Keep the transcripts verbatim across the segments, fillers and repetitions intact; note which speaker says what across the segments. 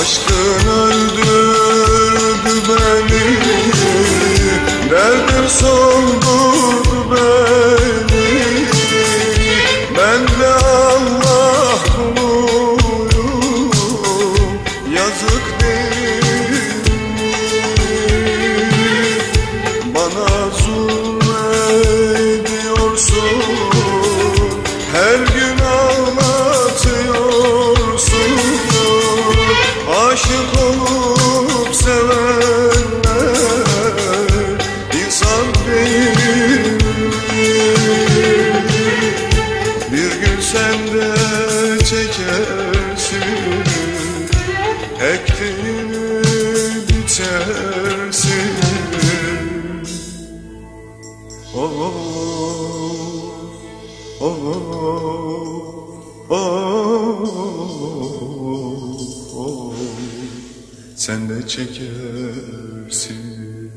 Speaker 1: Aşkın öldürdü beni, derdim soldurdu beni. Ben de Allah kuluyum, yazık değil mi? Bana zulmediyorsun, her gün ağlatıyorsun. Aşık olup sevenler insan değil mi? Bir gün sen de çekersin, ektiğini biçersin. Oh, oh, oh, oh, oh. Sen de çekersin.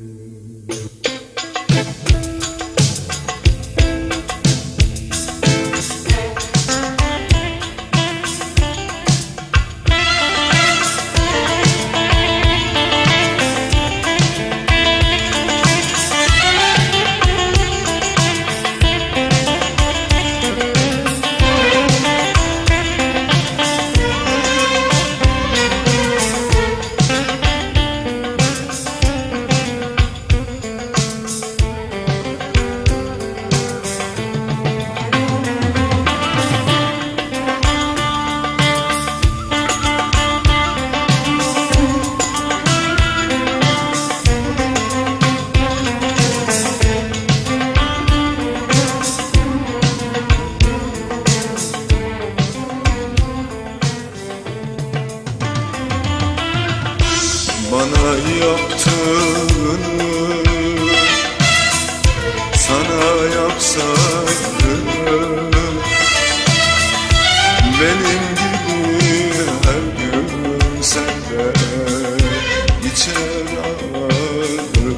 Speaker 1: Bana yaptığını sana yapsaydım, benim gibi her gün sende içer ağlarım.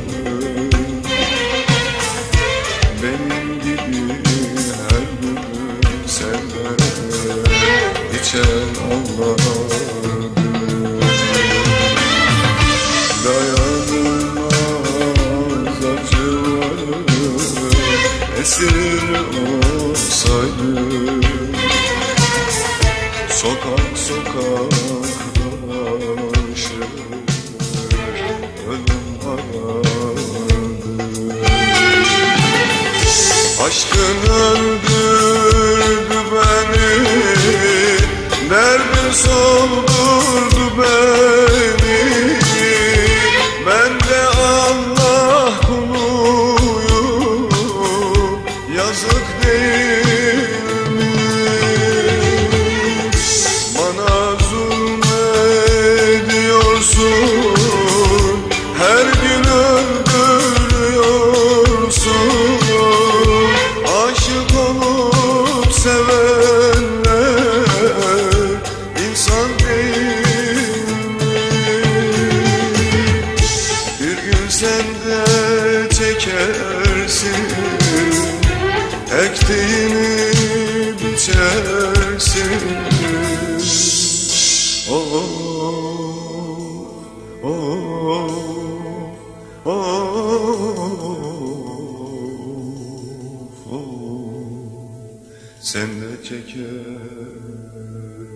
Speaker 1: Benim gibi her gün sende içer ağlarım. Dayanılmaz acıları esir olsaydım, sokak sokak dolaşır ölüm arardım. Aşkın öldürdü beni, derdim soldurdu beni. Ben de Allah kuluyum, yazık değil mi? Bana zulmediyorsun, her gün öldürüyorsun. Aşık olup sevenler insan değil mi? Bir gün sen de çekersin, ektiğini biçersin. Oh, oh, oh, oh, oh. Sen de çekersin.